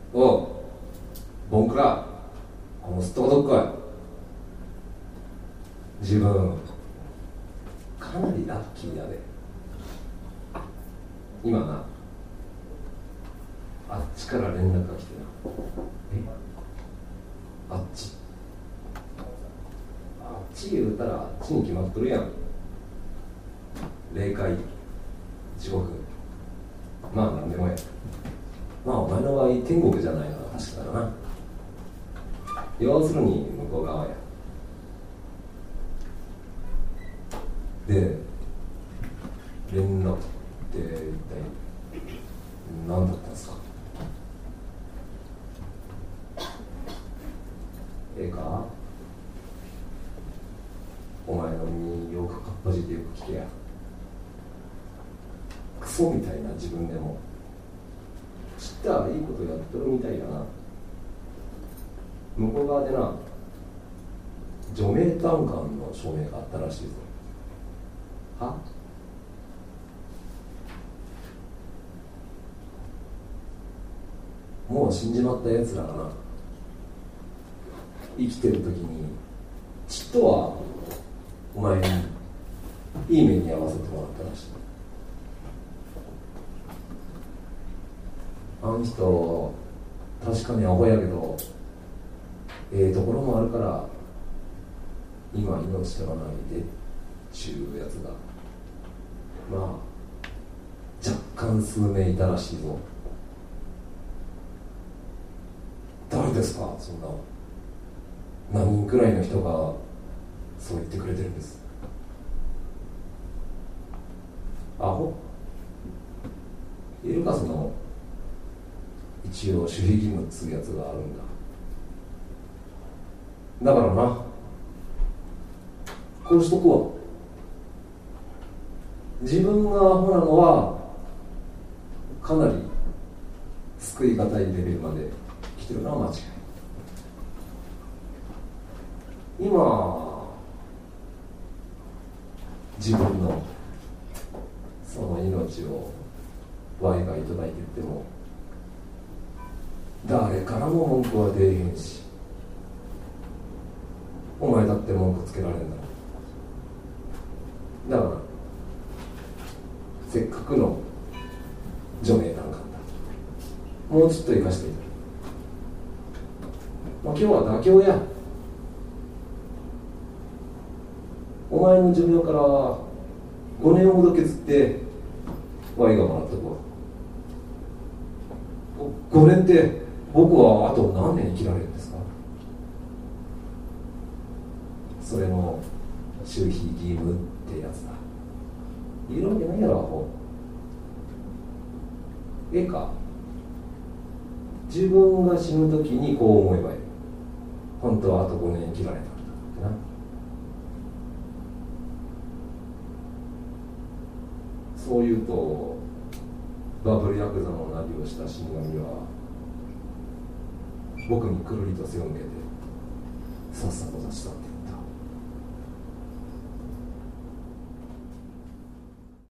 おうボンクラ、このすっとこどっこい。自分かなりラッキーやで。今な、あっちから連絡が来てな。あっち言うたらあっちに決まっとるやん。霊界、地獄、まあ何でもや。まあお前の場合天国じゃないのは確かだな。要するに向こう側や。で、連絡って一体何だったんですか。ええか、お前の耳よくかっぱじってよく聞けや。クソみたいな自分でも知ったらいいことやっとるみたいだな。向こう側でな、除名嘆願の署名があったらしいぞ。は？もう死んじまったやつらがな、生きてる時にちっとはお前にいい目に遭わせてもらったらしい。あの人確かにアホやけどところもあるから今命取らないでっちゅうやつがまあ若干数名いたらしいぞ。誰ですか、そんな何人くらいの人がそう言ってくれてるんです。アホいるか、その一応守秘義務っつうやつがあるんだ。だからな、こうしとくわ。自分がアホなのはかなり救いがたいレベルまで来てるのは間違い。今自分のその命をワイがいただいてっても誰からも文句は出えへんし、お前だって文句つけられんだろ。だからせっかくの除名嘆願だ、もうちょっと生かしていただく。まあ、今日は妥協や。お前の寿命から5年ほど削ってワイがもらっとくわ。5年って僕はあと何年生きられるんですか。それも守秘義務ってやつだ。いるわけないやろ、アホ。ええか、自分が死ぬ時にこう思えばいい。本当はあと5年生きられたんだってな。そう言うとバブルヤクザのナビをした死神は僕にくるりと背を向けてさっさと立ち去って